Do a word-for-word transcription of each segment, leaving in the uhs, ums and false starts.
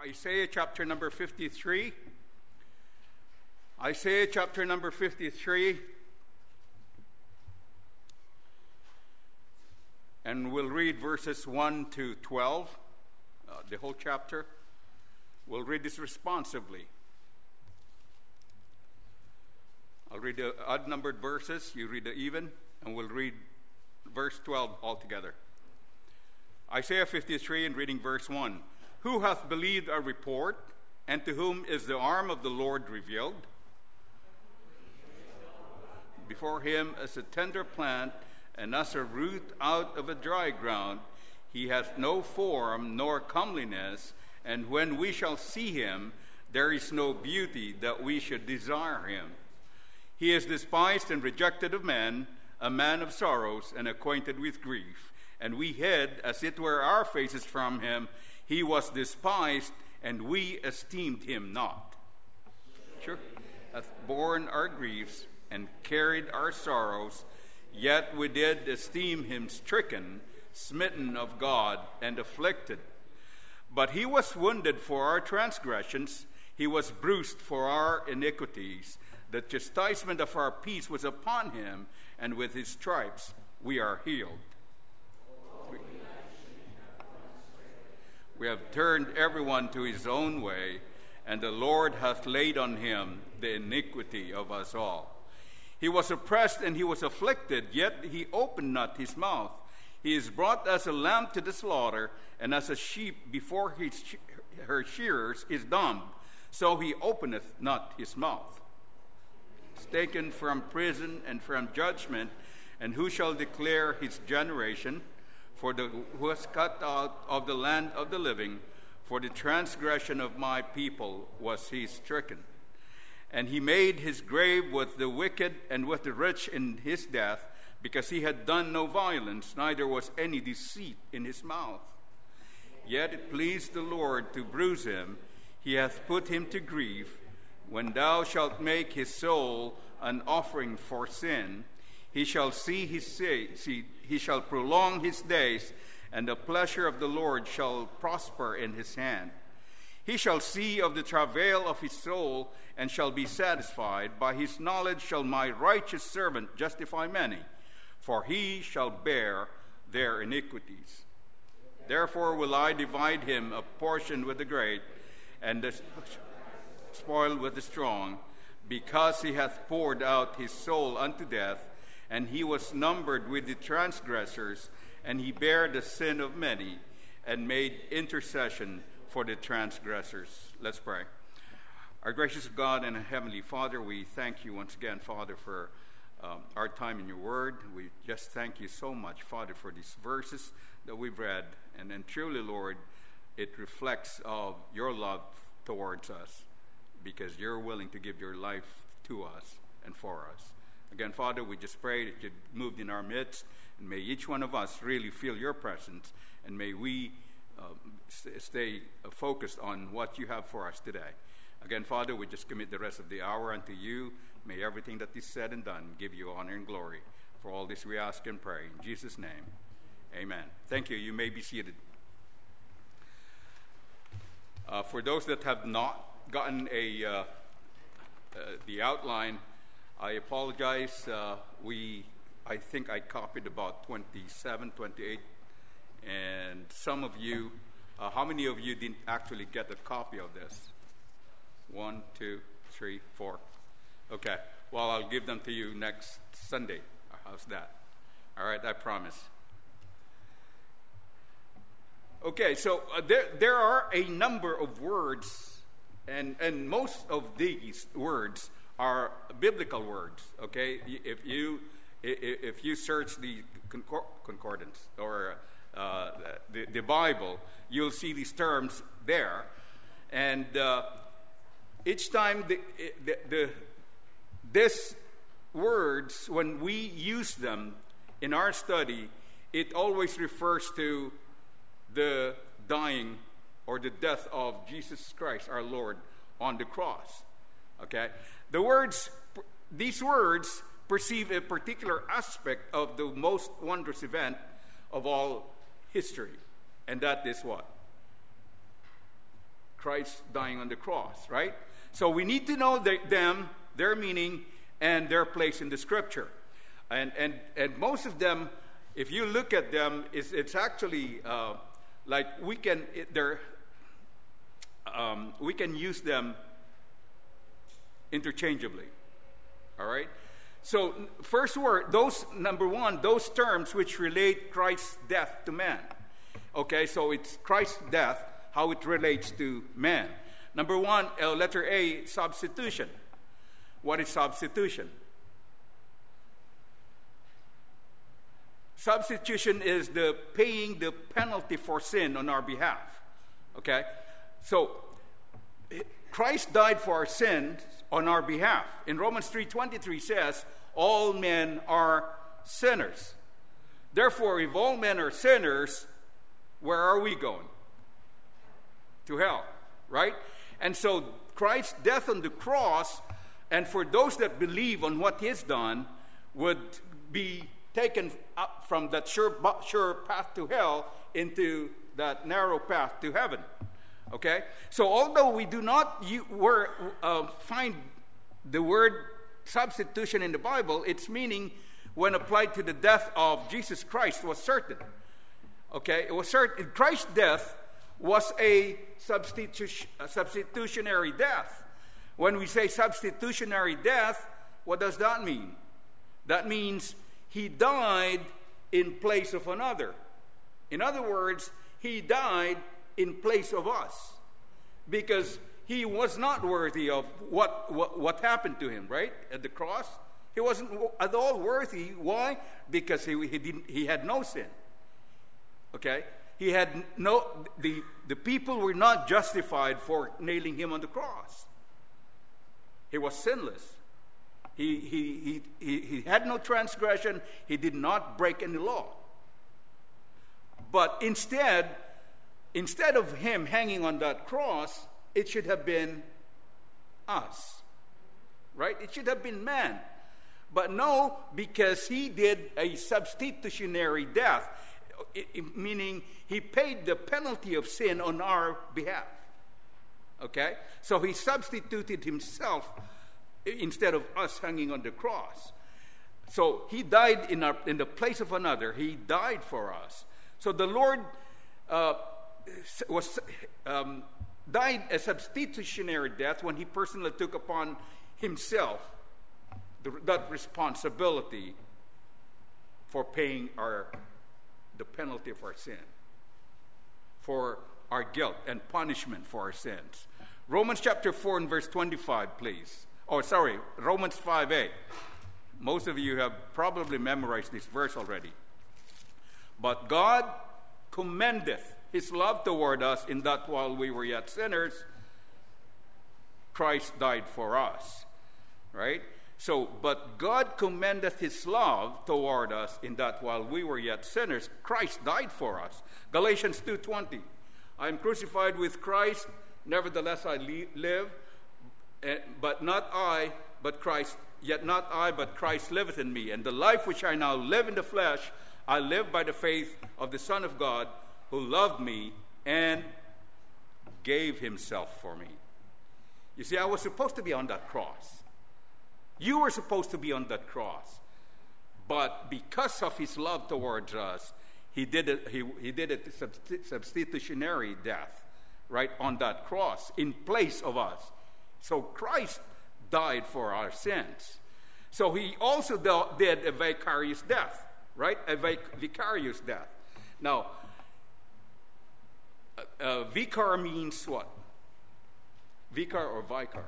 Isaiah chapter number fifty-three. Isaiah chapter number fifty-three. And we'll read verses one to twelve, uh, the whole chapter. We'll read this responsively. I'll read the odd-numbered verses, you read the even, and we'll read verse twelve altogether. Isaiah fifty-three, and reading verse one. Who hath believed our report, and to whom is the arm of the Lord revealed? Before him as a tender plant, and as a root out of a dry ground, he hath no form nor comeliness, and when we shall see him, there is no beauty that we should desire him. He is despised and rejected of men, a man of sorrows and acquainted with grief. And we hid, as it were, our faces from him. He was despised, and we esteemed him not. Sure. Hath borne our griefs and carried our sorrows, yet we did esteem him stricken, smitten of God, and afflicted. But he was wounded for our transgressions, he was bruised for our iniquities. The chastisement of our peace was upon him, and with his stripes we are healed. We, we have turned everyone to his own way, and the Lord hath laid on him the iniquity of us all. He was oppressed and he was afflicted, yet he opened not his mouth. He is brought as a lamb to the slaughter, and as a sheep before his, her shearers is dumb, so he openeth not his mouth. Taken from prison and from judgment, and who shall declare his generation? For the who was cut out of the land of the living, for the transgression of my people was he stricken. And he made his grave with the wicked and with the rich in his death, because he had done no violence, neither was any deceit in his mouth. Yet it pleased the Lord to bruise him, he hath put him to grief. When thou shalt make his soul an offering for sin, he shall see his say, see, he shall prolong his days, and the pleasure of the Lord shall prosper in his hand. He shall see of the travail of his soul, and shall be satisfied. By his knowledge shall my righteous servant justify many, for he shall bear their iniquities. Therefore will I divide him a portion with the great, and the spoiled with the strong, because he hath poured out his soul unto death, and he was numbered with the transgressors, and he bare the sin of many, and made intercession for the transgressors. Let's pray. Our gracious God and Heavenly Father, we thank you once again, Father, for um, our time in your word. We just thank you so much, Father, for these verses that we've read, and then truly, Lord, it reflects of your love towards us, because you're willing to give your life to us and for us. Again, Father, we just pray that you moved in our midst, and may each one of us really feel your presence, and may we uh, stay focused on what you have for us today. Again, Father, we just commit the rest of the hour unto you. May everything that is said and done give you honor and glory. For all this we ask and pray. In Jesus' name, amen. Thank you. You may be seated. Uh, for those that have not gotten a uh, uh, the outline, I apologize. Uh, we, I think I copied about twenty-seven, twenty-eight, and some of you, uh, how many of you didn't actually get a copy of this? One, two, three, four. Okay, well, I'll give them to you next Sunday. How's that? All right, I promise. Okay, so uh, there there are a number of words, and and most of these words are biblical words. Okay, if you if you search the concordance or uh, the the Bible, you'll see these terms there, and uh, each time the the, the this words, when we use them in our study, it always refers to the dying or the death of Jesus Christ, our Lord, on the cross. Okay? The words, these words perceive a particular aspect of the most wondrous event of all history. And that is what? Christ dying on the cross, right? So we need to know the, them, their meaning, and their place in the Scripture. And and and most of them, if you look at them, it's, it's actually uh, like we can it, they're, um, we can use them interchangeably. All right. So first word, those number one, those terms which relate Christ's death to man. Okay, so it's Christ's death, how it relates to man. Number one, uh, letter A, substitution. What is substitution? Substitution is the paying the penalty for sin on our behalf. Okay? So, Christ died for our sins on our behalf. In Romans three twenty-three says, all men are sinners. Therefore, if all men are sinners, where are we going? To hell, right? And so, Christ's death on the cross, and for those that believe on what He's done, would be taken up from that sure, sure path to hell into that narrow path to heaven. Okay? So although we do not you, were, uh, find the word substitution in the Bible, its meaning when applied to the death of Jesus Christ was certain. Okay? It was certain. Christ's death was a, substitu- a substitutionary death. When we say substitutionary death, what does that mean? That means He died in place of another. In other words, He died in place of us. Because He was not worthy of what, what, what happened to Him, right? At the cross. He wasn't at all worthy. Why? Because he, he, didn't, he had no sin. Okay? He had no, the, the people were not justified for nailing Him on the cross. He was sinless. He, he, he, he, he had no transgression. He did not break any law. But instead, instead of Him hanging on that cross, it should have been us. Right? It should have been man. But no, because He did a substitutionary death, it, it, meaning He paid the penalty of sin on our behalf. Okay? So He substituted Himself instead of us hanging on the cross. So He died in, our, in the place of another. He died for us. So the Lord uh, was um, died a substitutionary death when He personally took upon Himself the, that responsibility for paying our the penalty of our sin, for our guilt and punishment for our sins. Romans chapter four and verse twenty-five, please. Oh, sorry, Romans five eight. Most of you have probably memorized this verse already. But God commendeth His love toward us in that while we were yet sinners, Christ died for us. Right? So, but God commendeth His love toward us in that while we were yet sinners, Christ died for us. Galatians two twenty. I am crucified with Christ, nevertheless I live, but not I, but Christ, yet not I, but Christ liveth in me. And the life which I now live in the flesh, I live by the faith of the Son of God, who loved me and gave Himself for me. You see, I was supposed to be on that cross. You were supposed to be on that cross. But because of His love towards us, He did it, he, he did a substitutionary death, right, on that cross, in place of us. So Christ died for our sins. So He also did a vicarious death, right? A vic- vicarious death. Now, uh, uh, vicar means what? Vicar or vicar?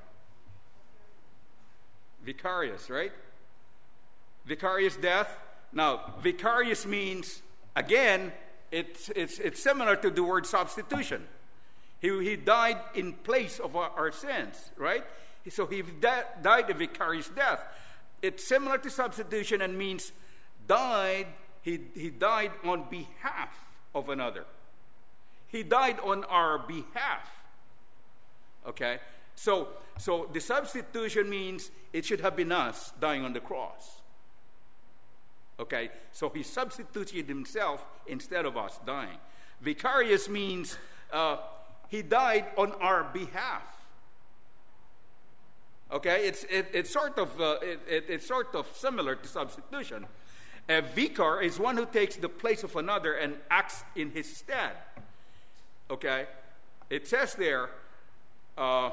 Vicarious, right? Vicarious death. Now, vicarious means, again, it's, it's, it's similar to the word substitution. He, he died in place of our, our sins, right? So He di- died a vicarious death. It's similar to substitution and means died, he, he died on behalf of another. He died on our behalf. Okay? So, so the substitution means it should have been us dying on the cross. Okay? So He substituted Himself instead of us dying. Vicarious means uh, he died on our behalf. Okay, it's it, it's sort of uh, it, it, it's sort of similar to substitution. A vicar is one who takes the place of another and acts in his stead. Okay, it says there. Uh,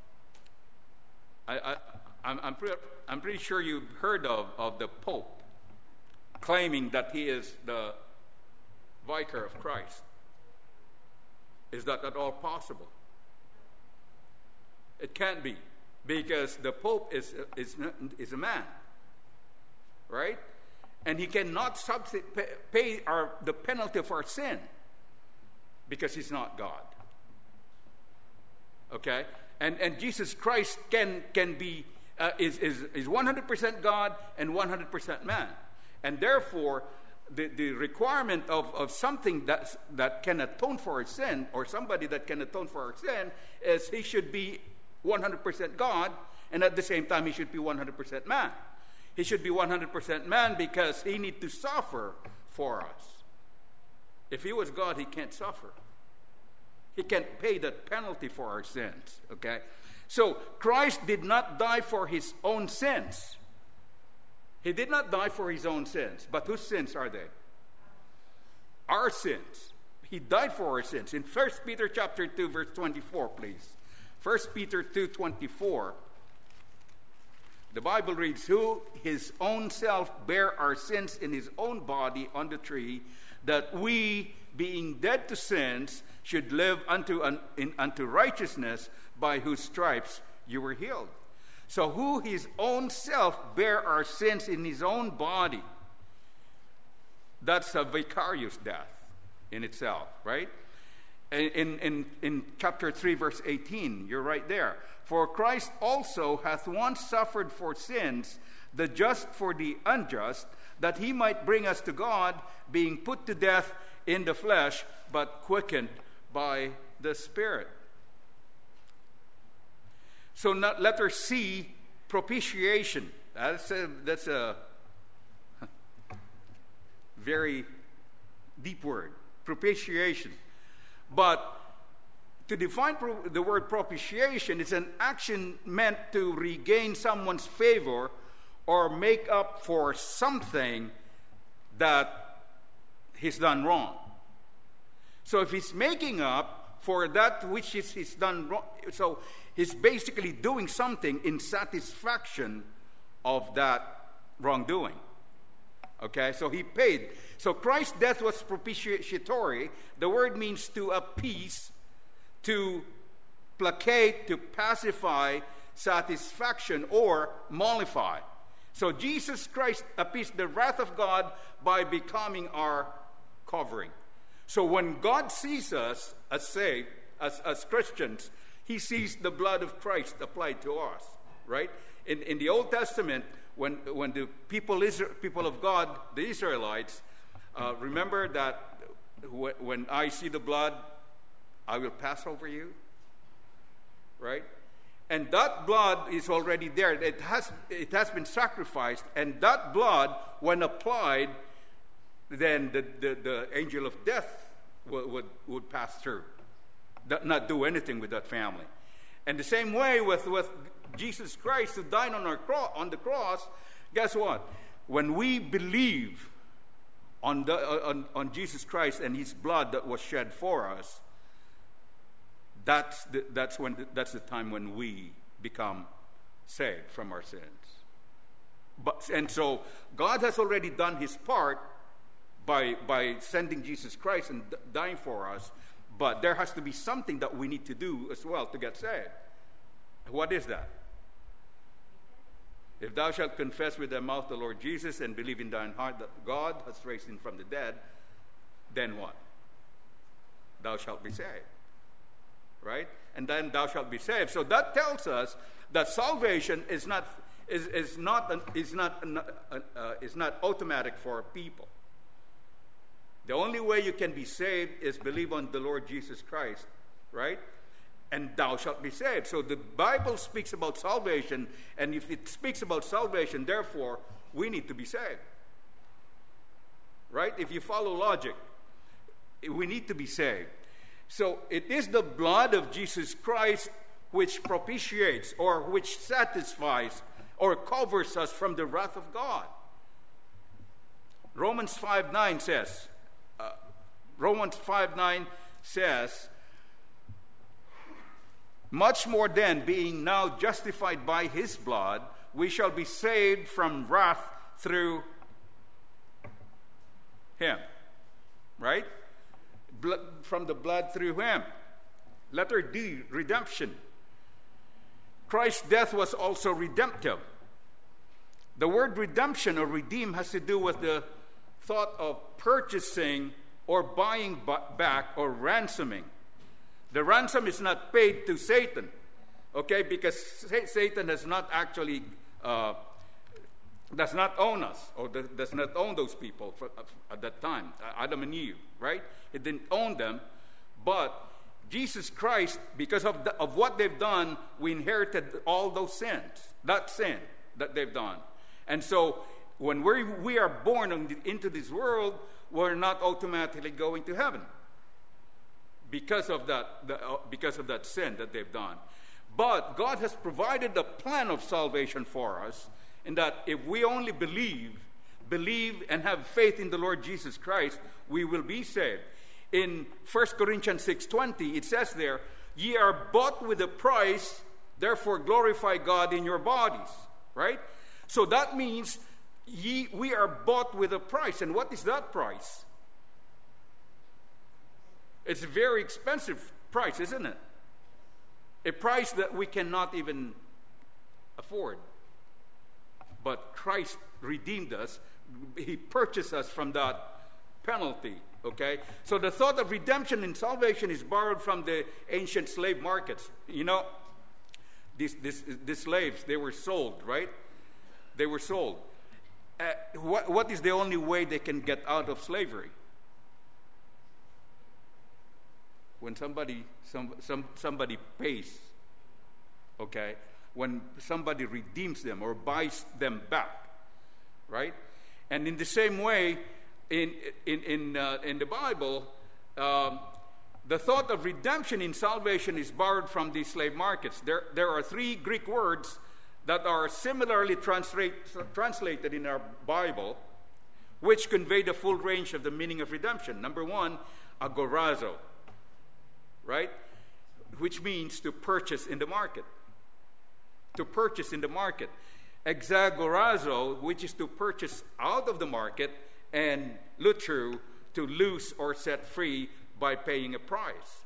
I, I I'm I'm, pre- I'm pretty sure you've heard of of the Pope claiming that he is the vicar of Christ. Is that at all possible? It can't be. Because the Pope is, is, is a man, right? And he cannot substitute, pay our, the penalty of our sin because he's not God. Okay? And, and Jesus Christ can, can be, uh, is, is, is one hundred percent God and one hundred percent man. And therefore, the, the requirement of, of something that's, that can atone for our sin, or somebody that can atone for our sin, is he should be one hundred percent God, and at the same time he should be one hundred percent man. He should be one hundred percent man because he needs to suffer for us. If he was God, he can't suffer. He can't pay that penalty for our sins, okay? So Christ did not die for his own sins. He did not die for his own sins. But whose sins are they? Our sins. He died for our sins. In First Peter chapter two, verse twenty-four, please. First Peter two twenty-four, the Bible reads, who his own self bare our sins in his own body on the tree, that we, being dead to sins, should live unto, un, in, unto righteousness, by whose stripes you were healed. So who his own self bare our sins in his own body, that's a vicarious death in itself, right? In, in, in chapter three, verse eighteen, you're right there. For Christ also hath once suffered for sins, the just for the unjust, that he might bring us to God, being put to death in the flesh, but quickened by the Spirit. So not, letter C, propitiation. That's a, that's a very deep word. Propitiation. But to define pro- the word propitiation, it's an action meant to regain someone's favor or make up for something that he's done wrong. So if he's making up for that which is, he's done wrong, so he's basically doing something in satisfaction of that wrongdoing. Okay, so he paid. So Christ's death was propitiatory. The word means to appease, to placate, to pacify, satisfaction, or mollify. So Jesus Christ appeased the wrath of God by becoming our covering. So when God sees us as saved, as, as Christians, he sees the blood of Christ applied to us, right? In, in the Old Testament, when, when the people, Israel, people of God, the Israelites, uh, remember that w- when I see the blood, I will pass over you, right? And that blood is already there. It has, it has been sacrificed, and that blood, when applied, then the, the, the angel of death would, would, would pass through, not do anything with that family. And the same way with, with Jesus Christ, who died on, our cro- on the cross, guess what? When we believe on, the, on, on Jesus Christ and his blood that was shed for us, that's the, that's, when the, that's the time when we become saved from our sins. But, and so God has already done his part by, by sending Jesus Christ and d- dying for us, but there has to be something that we need to do as well to get saved. What is that? If thou shalt confess with thy mouth the Lord Jesus and believe in thine heart that God has raised him from the dead, then what? Thou shalt be saved. Right? And then thou shalt be saved. So that tells us that salvation is not is, is not an, is not uh, uh, is not automatic for people. The only way you can be saved is believe on the Lord Jesus Christ, right? And thou shalt be saved. So the Bible speaks about salvation, and if it speaks about salvation, therefore, we need to be saved. Right? If you follow logic, we need to be saved. So it is the blood of Jesus Christ which propitiates or which satisfies or covers us from the wrath of God. Romans five nine says, uh, Romans five nine says, much more then, being now justified by his blood, we shall be saved from wrath through him. Right? Blood, from the blood through him. Letter D, redemption. Christ's death was also redemptive. The word redemption or redeem has to do with the thought of purchasing or buying back or ransoming. The ransom is not paid to Satan, okay, because Satan does not actually, uh, does not own us, or does not own those people for, at that time, Adam and Eve, right? He didn't own them, but Jesus Christ, because of, the, of what they've done, we inherited all those sins, that sin that they've done. And so when we we are born into this world, we're not automatically going to heaven because of that the, uh, because of that sin that they've done. But God has provided a plan of salvation for us, in that if we only believe, believe and have faith in the Lord Jesus Christ, we will be saved. In First Corinthians six twenty, it says there, ye are bought with a price, therefore glorify God in your bodies. Right? So that means ye, we are bought with a price. And what is that price? It's a very expensive price, isn't it? A price that we cannot even afford. But Christ redeemed us. He purchased us from that penalty. Okay? So the thought of redemption and salvation is borrowed from the ancient slave markets. You know, these, these, these slaves, they were sold, right? They were sold. Uh, what, what is the only way they can get out of slavery? When somebody some, some somebody pays, okay? When somebody redeems them or buys them back, right? And in the same way, in in in uh, in the Bible, um, the thought of redemption in salvation is borrowed from these slave markets. There there are three Greek words that are similarly translate, translated in our Bible, which convey the full range of the meaning of redemption. Number one, agorazo, right? Which means to purchase in the market. To purchase in the market. Exagorazo, which is to purchase out of the market, and lutru, to loose or set free by paying a price.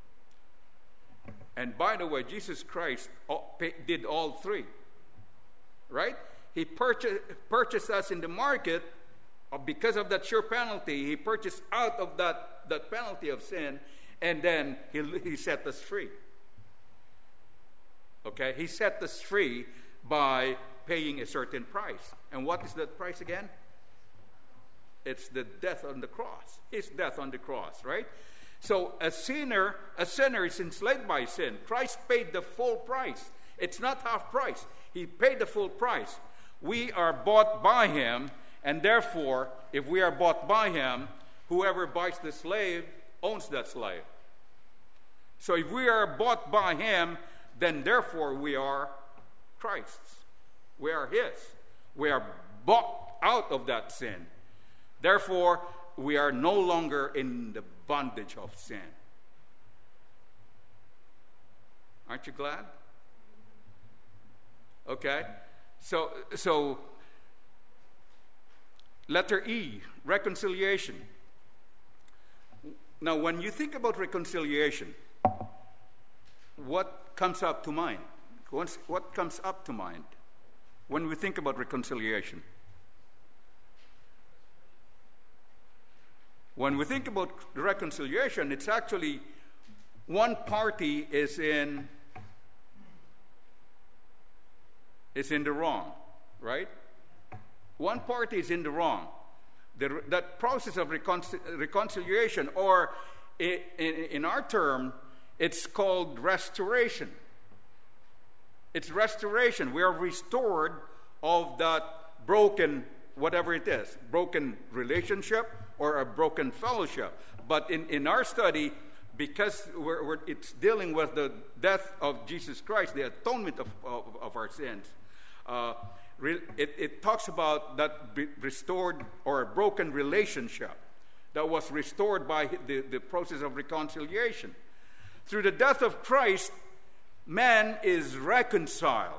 And by the way, Jesus Christ did all three. Right? He purchased, purchased us in the market because of that sure penalty. He purchased out of that, that penalty of sin, and then he, he set us free. Okay? He set us free by paying a certain price. And what is that price again? It's the death on the cross. His death on the cross, right? So a sinner, a sinner is enslaved by sin. Christ paid the full price. It's not half price. He paid the full price. We are bought by him, and therefore, if we are bought by him, whoever buys the slave owns that slave. So if we are bought by him, then therefore we are Christ's. We are his. We are bought out of that sin. Therefore, we are no longer in the bondage of sin. Aren't you glad? Okay, so so letter E, reconciliation. Now, when you think about reconciliation, what comes up to mind? What comes up to mind when we think about reconciliation? When we think about reconciliation, it's actually one party is in is in the wrong, right? One party is in the wrong. The, that process of reconcil- reconciliation, or in, in, in our term, it's called restoration. It's restoration. We are restored of that broken, whatever it is, broken relationship or a broken fellowship. But in, in our study, because we're, we're, it's dealing with the death of Jesus Christ, the atonement of, of, of our sins. Uh, re, it, it talks about that restored or broken relationship that was restored by the, the process of reconciliation. Through the death of Christ, man is reconciled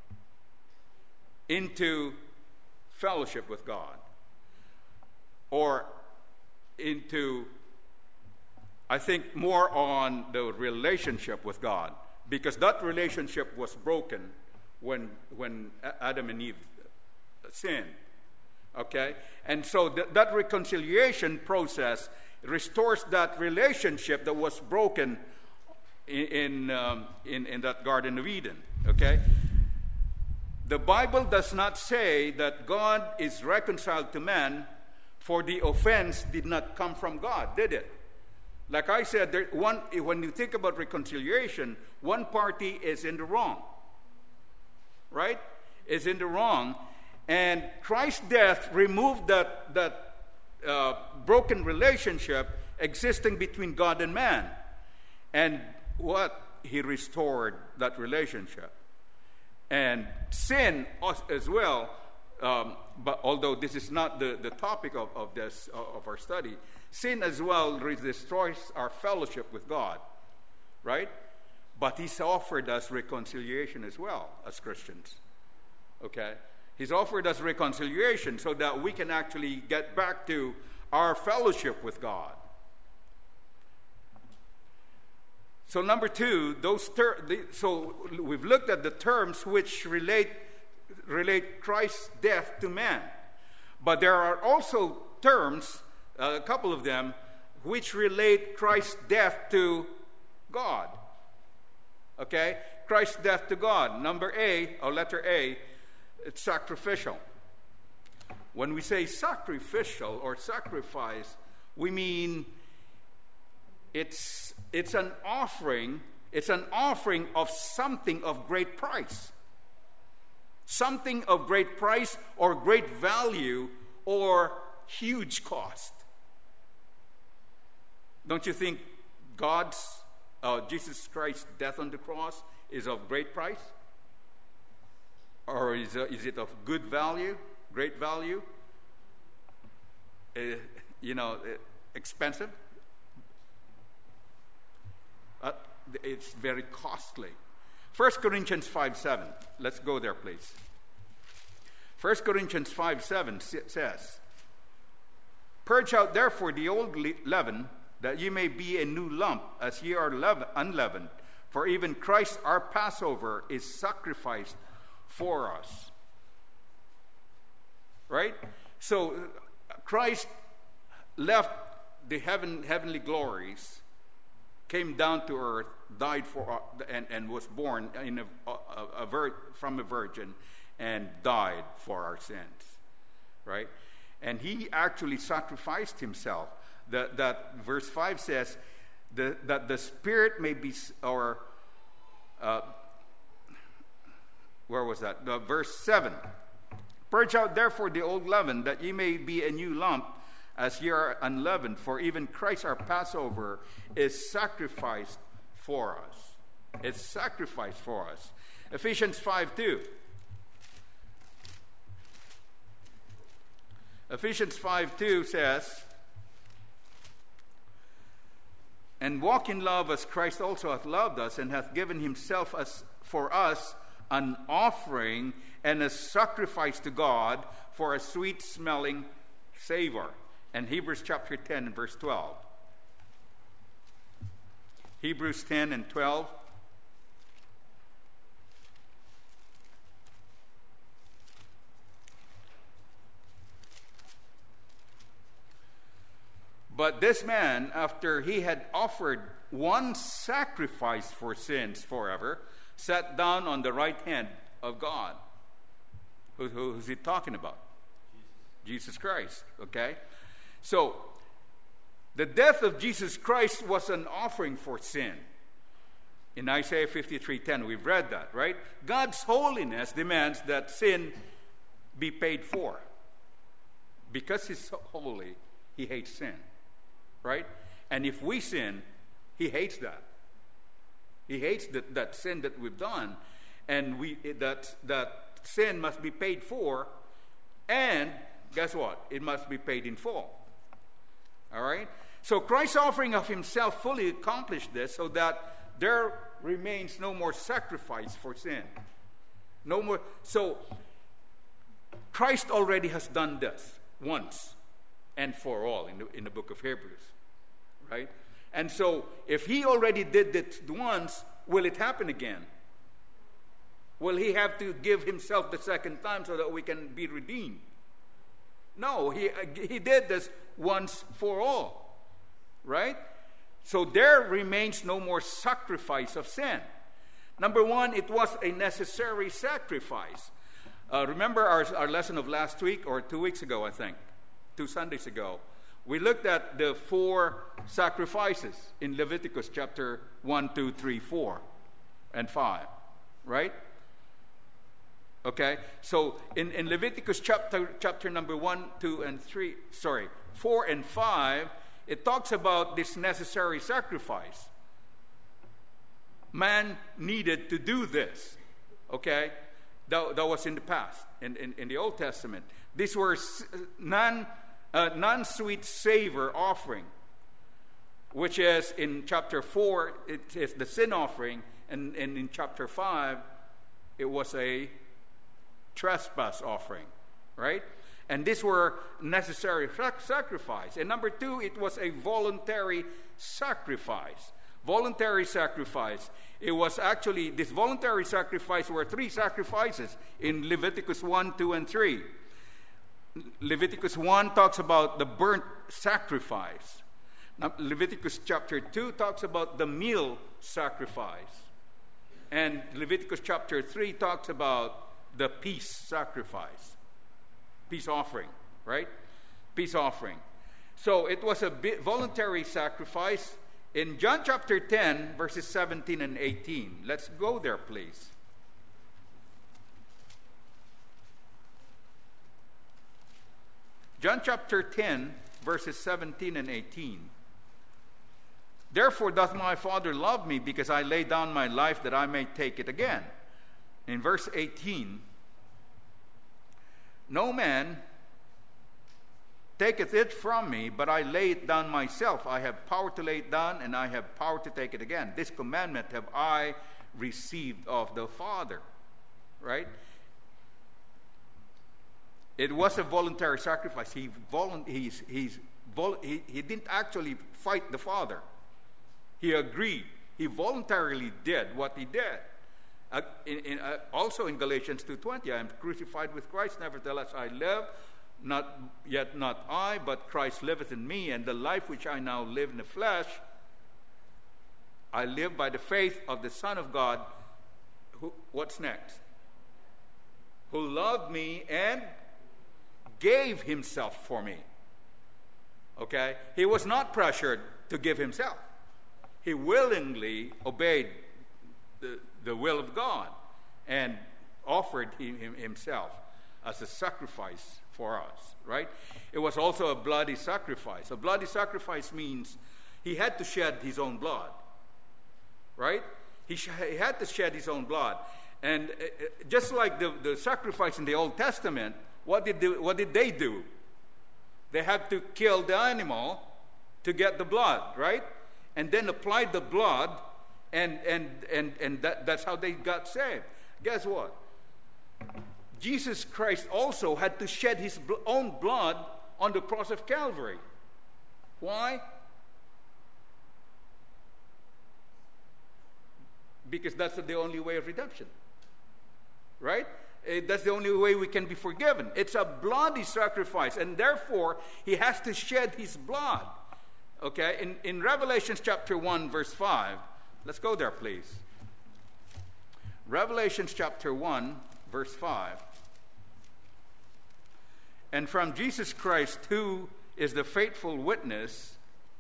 into fellowship with God, or into, I think, more on the relationship with God, because that relationship was broken when when Adam and Eve sinned. Okay, and so th- that reconciliation process restores that relationship that was broken in in, um, in in that Garden of Eden. Okay, the Bible does not say that God is reconciled to man, for the offense did not come from God, did it? Like I said, there, one, when you think about reconciliation, one party is in the wrong, right? Is in the wrong, and Christ's death removed that that uh, broken relationship existing between God and man, and what He restored that relationship, and sin as well. Um, but although this is not the, the topic of, of this of our study, sin as well destroys our fellowship with God, right? But He's offered us reconciliation as well as Christians. Okay, He's offered us reconciliation so that we can actually get back to our fellowship with God. So number two, those ter- the, so we've looked at the terms which relate relate Christ's death to man. But there are also terms, uh, a couple of them, which relate Christ's death to God. Okay? Christ's death to God. Number A, or letter A, it's sacrificial. When we say sacrificial or sacrifice, we mean it's it's an offering, it's an offering of something of great price. Something of great price or great value or huge cost. Don't you think God's, uh, Jesus Christ's death on the cross is of great price? Or is, uh, is it of good value, great value? Uh, you know, uh, expensive? Uh, it's very costly. First Corinthians five seven. Let's go there, please. First Corinthians five seven says, "Purge out therefore the old leaven, that ye may be a new lump, as ye are unleavened. For even Christ our Passover is sacrificed for us." Right? So Christ left the heaven, heavenly glories, came down to earth, died for, and, and was born in a, a, a vir- from a virgin, and died for our sins, right? And He actually sacrificed Himself. That, that verse five says the, that the Spirit may be, or uh, where was that? Uh, verse seven. "Purge out therefore the old leaven, that ye may be a new lump, as ye are unleavened. For even Christ our Passover is sacrificed for us." It's sacrificed for us. Ephesians five two. Ephesians five two says, "And walk in love as Christ also hath loved us, and hath given Himself as for us an offering and a sacrifice to God for a sweet-smelling savor." And Hebrews chapter ten and verse twelve. Hebrews ten and twelve. "But this man, after he had offered one sacrifice for sins forever, sat down on the right hand of God." Who, who, who's he talking about? Jesus, Jesus Christ, okay? So, the death of Jesus Christ was an offering for sin. In Isaiah fifty-three ten, we've read that, right? God's holiness demands that sin be paid for. Because He's so holy, He hates sin, right? And if we sin, He hates that. He hates that, that sin that we've done. And we that, that sin must be paid for. And guess what? It must be paid in full. All right? So Christ's offering of himself fully accomplished this so that there remains no more sacrifice for sin. No more. So Christ already has done this once and for all in the, in the book of Hebrews. Right? And so if he already did it once, will it happen again? Will he have to give himself the second time so that we can be redeemed? No, he, he did this once for all. Right? So there remains no more sacrifice of sin. Number one, it was a necessary sacrifice. Uh, remember our, our lesson of last week, or two weeks ago, I think, two Sundays ago. We looked at the four sacrifices in Leviticus chapter one, two, three, four, and five. Right? Okay? So in, in Leviticus chapter, chapter number one, two, and three, sorry, four and five, it talks about this necessary sacrifice. Man needed to do this. Okay? That, that was in the past, in, in, in the Old Testament. These were non, uh, non-sweet savor offering, which is in chapter four, it is the sin offering, and, and in chapter five, it was a trespass offering, right? And these were necessary sacrifice. And number two, it was a voluntary sacrifice. Voluntary sacrifice. It was actually, this voluntary sacrifice were three sacrifices in Leviticus one, two, and three. Leviticus one talks about the burnt sacrifice. Now, Leviticus chapter two talks about the meal sacrifice. And Leviticus chapter three talks about the peace sacrifice. Peace offering, right? Peace offering. So it was a voluntary sacrifice. In John chapter ten, verses seventeen and eighteen. Let's go there, please. John chapter ten, verses seventeen and eighteen. Therefore doth my Father love me, because I lay down my life that I may take it again. In verse eighteen, no man taketh it from me, but I lay it down myself. I have power to lay it down, and I have power to take it again. This commandment have I received of the Father. Right? It was a voluntary sacrifice. He, volu- he's, he's, vol- he, he didn't actually fight the Father. He agreed. He voluntarily did what he did. Uh, in, in, uh, also in Galatians two twenty, I am crucified with Christ, nevertheless I live, not yet not I, but Christ liveth in me, and the life which I now live in the flesh, I live by the faith of the Son of God, who, what's next? Who loved me and gave himself for me. Okay? He was not pressured to give himself. He willingly obeyed the, the will of God and offered him, him, himself as a sacrifice for us, right? It was also a bloody sacrifice. A bloody sacrifice means he had to shed his own blood, right? He, sh- he had to shed his own blood. And uh, just like the, the sacrifice in the Old Testament, what did, they, what did they do? They had to kill the animal to get the blood, right? And then apply the blood, and, and, and, and that, that's how they got saved. Guess what? Jesus Christ also had to shed his own blood on the cross of Calvary. Why? Because that's the only way of redemption. Right? That's the only way we can be forgiven. It's a bloody sacrifice, and therefore he has to shed his blood. Okay? In, in Revelation chapter one, verse five, let's go there, please. Revelation chapter one, verse five. And from Jesus Christ, who is the faithful witness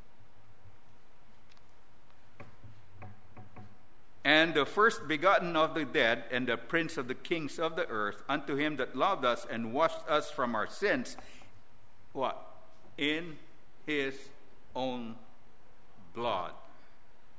and the first begotten of the dead, and the prince of the kings of the earth, unto him that loved us and washed us from our sins, what? In his own blood.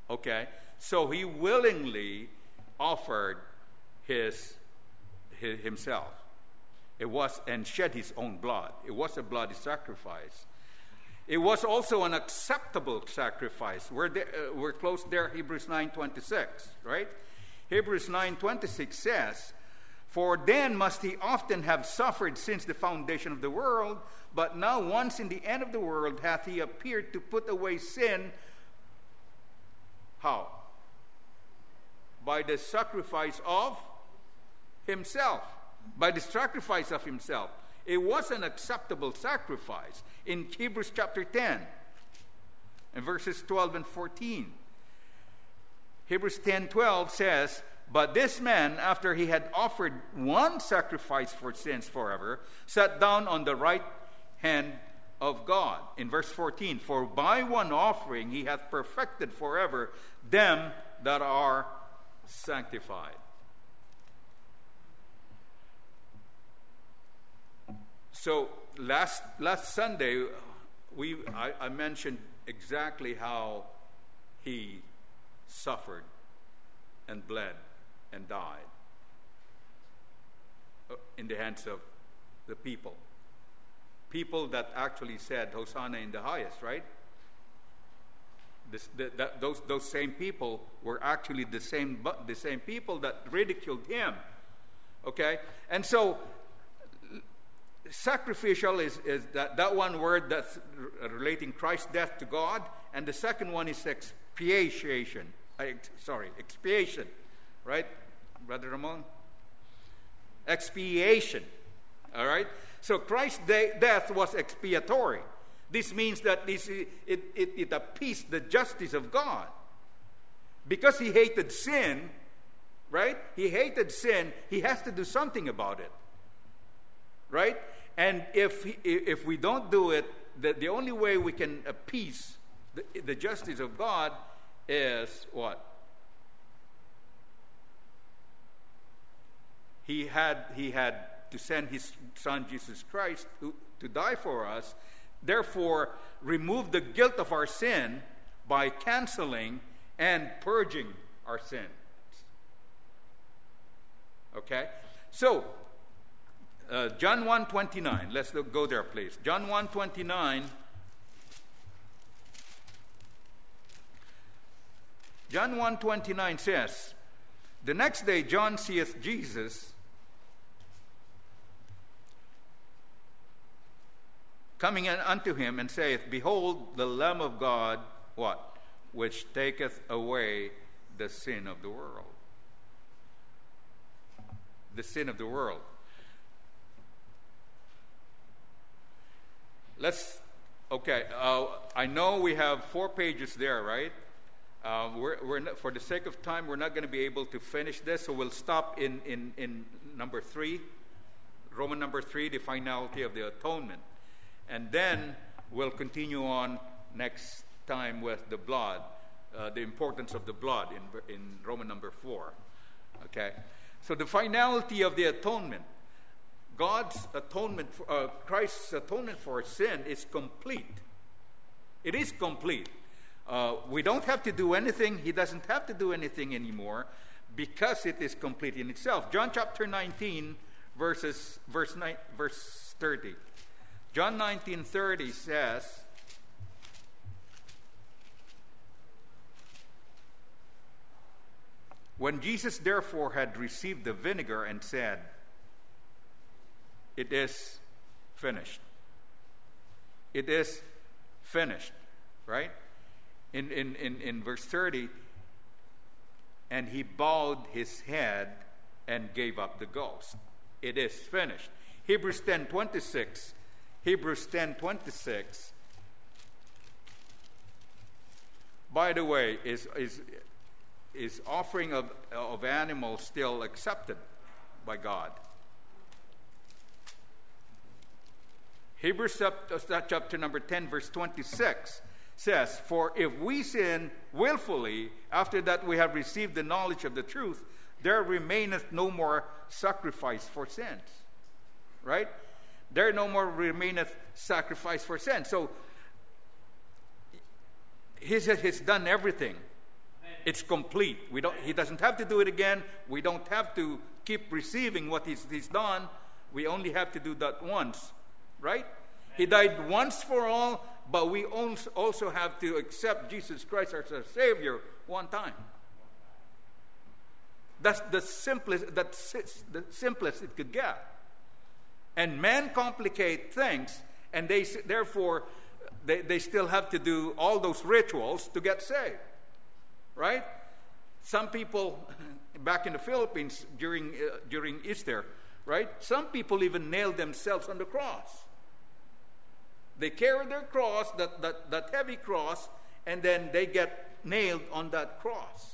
Okay? So he willingly offered his, his himself. It was, and shed his own blood. It was a bloody sacrifice. It was also an acceptable sacrifice. We're, there, uh, we're close there, Hebrews nine twenty-six, right? Hebrews nine twenty-six says, "For then must he often have suffered since the foundation of the world, but now once in the end of the world hath he appeared to put away sin." How? By the sacrifice of himself. By the sacrifice of himself. It was an acceptable sacrifice. In Hebrews chapter ten, and verses twelve and fourteen. Hebrews ten twelve says, "But this man, after he had offered one sacrifice for sins forever, sat down on the right hand of God." In verse fourteen, "For by one offering he hath perfected forever them that are sanctified." So last last Sunday, we I, I mentioned exactly how he suffered and bled and died in the hands of the people. People that actually said, "Hosanna in the highest," right? This, the, that, those those same people were actually the same the same people that ridiculed him. Okay, and so sacrificial is, is that, that one word that's relating Christ's death to God, and the second one is expiation. Uh, sorry, expiation, right, Brother Ramon? Expiation. All right. So Christ's de- death was expiatory. This means that this it, it, it appeased the justice of God. Because he hated sin, right? He hated sin, he has to do something about it. Right? And if he, if we don't do it, the, the only way we can appease the, the justice of God is what? He had he had to send his son Jesus Christ to, to die for us. Therefore, remove the guilt of our sin by canceling and purging our sins. Okay? So, uh, John one twenty-nine. Let's go there, please. John one twenty-nine. John one twenty-nine says, "The next day John seeth Jesus coming unto him, and saith, Behold, the Lamb of God," what? "Which taketh away the sin of the world." The sin of the world. Let's, okay, uh, I know we have four pages there, right? Uh, we're, we're not, for the sake of time, we're not going to be able to finish this, so we'll stop in, in, in number three, Roman number three, the finality of the atonement. And then we'll continue on next time with the blood, uh, the importance of the blood in, in Roman number four. Okay? So the finality of the atonement, God's atonement, for, uh, Christ's atonement for sin is complete. It is complete. Uh, we don't have to do anything. He doesn't have to do anything anymore because it is complete in itself. John chapter nineteen, verses, verse, nine, verse thirty. John nineteen thirty says, "When Jesus therefore had received the vinegar and said, It is finished." It is finished, right? In, in, in, in verse thirty, "And he bowed his head and gave up the ghost." It is finished. Hebrews ten twenty-six. Hebrews ten twenty-six. By the way, is is is offering of of animals still accepted by God? Hebrews chapter number ten, verse twenty-six says, "For if we sin willfully after that we have received the knowledge of the truth, there remaineth no more sacrifice for sins." Right? There no more remaineth sacrifice for sin. So, He has done everything. It's complete. We don't, he doesn't have to do it again. We don't have to keep receiving what he's, he's done. We only have to do that once, right? He died once for all, but we also have to accept Jesus Christ as our Savior one time. That's the simplest, that's the simplest it could get. And men complicate things, and they therefore they, they still have to do all those rituals to get saved. Right? Some people back in the Philippines during uh, during Easter, right? Some people even nailed themselves on the cross. They carry their cross, that, that, that heavy cross, and then they get nailed on that cross,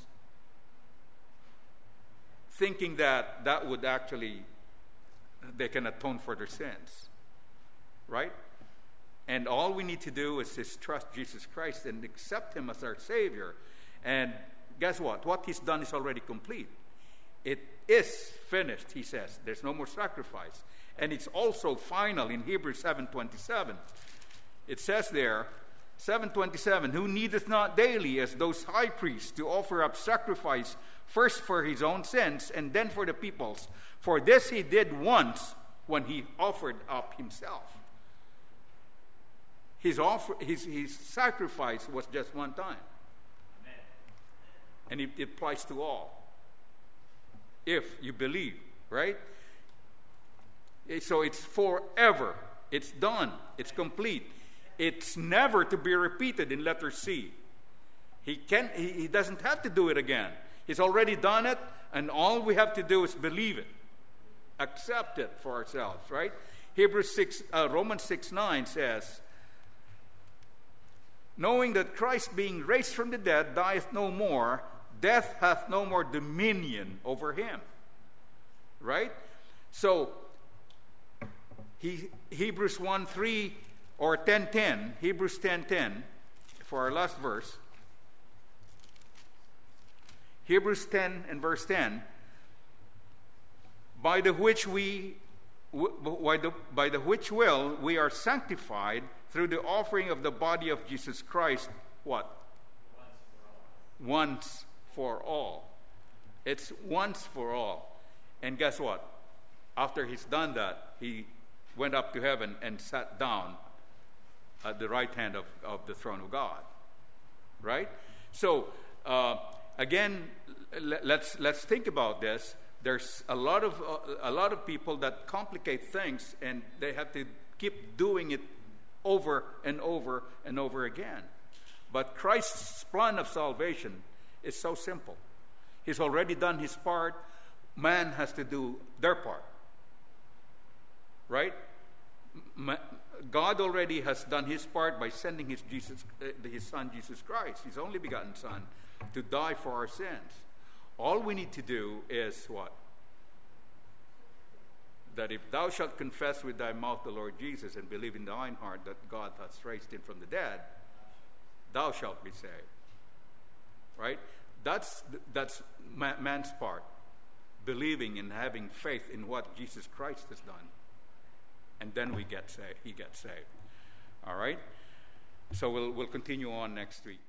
thinking that that would actually, they can atone for their sins. Right? And all we need to do is just trust Jesus Christ and accept Him as our Savior. And guess what? What He's done is already complete. It is finished, He says. There's no more sacrifice. And it's also final in Hebrews seven twenty-seven. It says there, seven twenty-seven, who needeth not daily as those high priests to offer up sacrifice, first for his own sins and then for the people's. For this he did once when he offered up himself. His, offer, his, his sacrifice was just one time. And it, it applies to all. If you believe, right? So it's forever. It's done. It's complete. It's never to be repeated in letter C. He can he, he doesn't have to do it again. He's already done it, and all we have to do is believe it. Accept it for ourselves, right? Hebrews six uh, Romans six nine says, knowing that Christ being raised from the dead dieth no more, death hath no more dominion over him. Right? So, he, Hebrews one three or ten ten, Hebrews ten ten, for our last verse. Hebrews ten and verse ten, by the which we, by the, by the which will we are sanctified through the offering of the body of Jesus Christ, what? Once for all. It's once for all. And guess what? After he's done that, he went up to heaven and sat down at the right hand of, of the throne of God. Right? So, uh, again, let's let's think about this. There's a lot of uh, a lot of people that complicate things, and they have to keep doing it over and over and over again. But Christ's plan of salvation is so simple. He's already done his part. Man has to do their part. Right? Ma- God already has done his part by sending his Jesus, uh, his Son Jesus Christ, his only begotten Son, to die for our sins. All we need to do is what? That if thou shalt confess with thy mouth the Lord Jesus and believe in thine heart that God hath raised him from the dead, thou shalt be saved. Right? That's that's man's part. Believing and having faith in what Jesus Christ has done. And then we get saved. He gets saved. All right? So we'll we'll continue on next week.